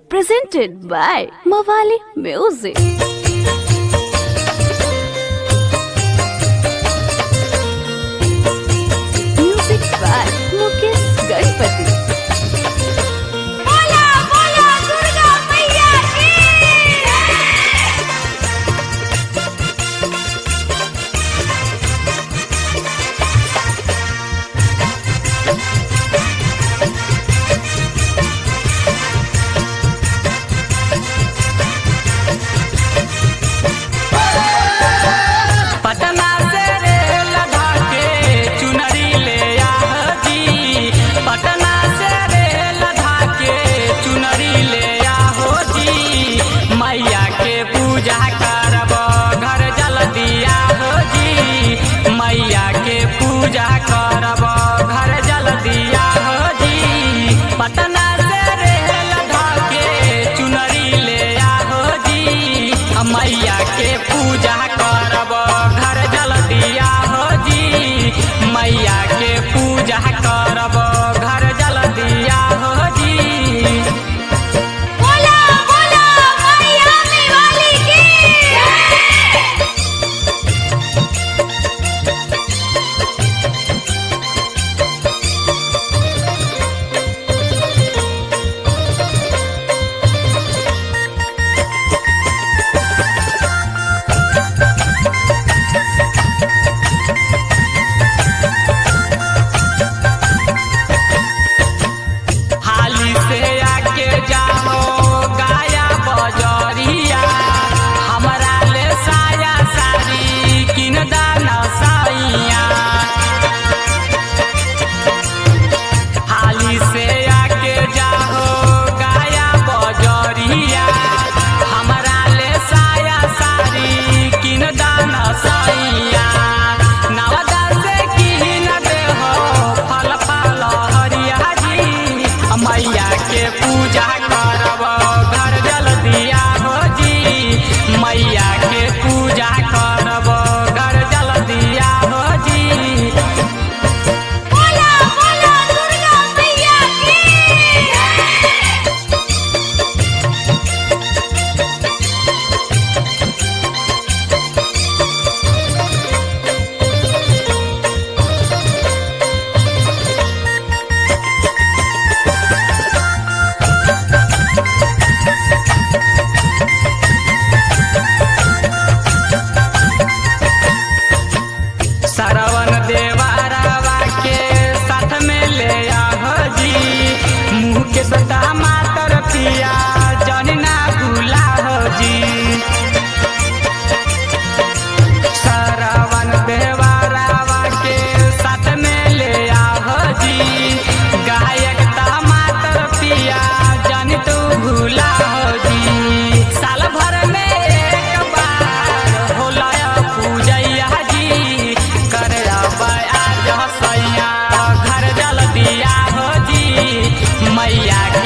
presented by Mawali Music. Music by Mukesh Ganpati. बोला बोला दुर्गा मैया की पटना से रेल धाके चुनरी ले आह जी। पटना से रेल धाके चुनरी ले आहो जी। मैया के पूजा करब घर जल्दी आहो जी। मैया के पूजा करब घर जल्दी आहो जी। पटना से रेल धाके चुनरी ले आहो जी। मैया के पूजा करब घर जल्दी आहो जी। मैया के पूजा करब घर जल्दी आहो जी। बोला बोला मैया वाली की हाली से आके जाओ गाया बजरिया। हमरा ले साया साड़ी किन दाना साइया। हाली से आके जाओ गाया बजरिया। हमरा ले साया साड़ी किन दाना साइया। नवदा से किन देहो फल फल हरिया जी। मैया के पूजा करब घर जल्दी आहो जी। मैया के पूजा करब घर जल्दी आहो जी। बोला बोला दुर्गा मैया की सरवन देवरवा के साथ में ले आहो जी। मुँह के सदा मातर पिया जन ना भूला हो जी। सरवन देवरवा के साथ में ले आहो जी। गायक मातर पिया जन तू भूला हो जी। साल भर में एक बार होला पूजैया जी। करब आज सैया घर जल्दी आहो जी। मैया